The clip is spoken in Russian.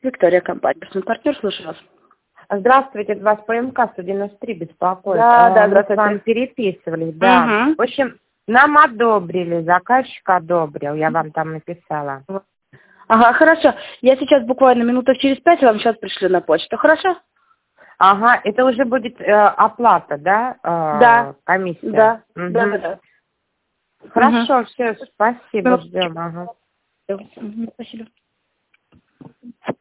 Виктория, компания «Партнер», слушаю вас. Здравствуйте, это вас по МК 193 беспокоит. Да, Мы здравствуйте. с вами переписывались, да. Угу. В общем, нам одобрили, заказчик одобрил, я вам там написала. Ага, хорошо. Я сейчас буквально минуток через 5 вам сейчас пришлю на почту, хорошо? Ага, это уже будет оплата, да? Да. Комиссия? Да, Угу. да. Хорошо, все, спасибо, Минуточку. ждем. Ага. Спасибо.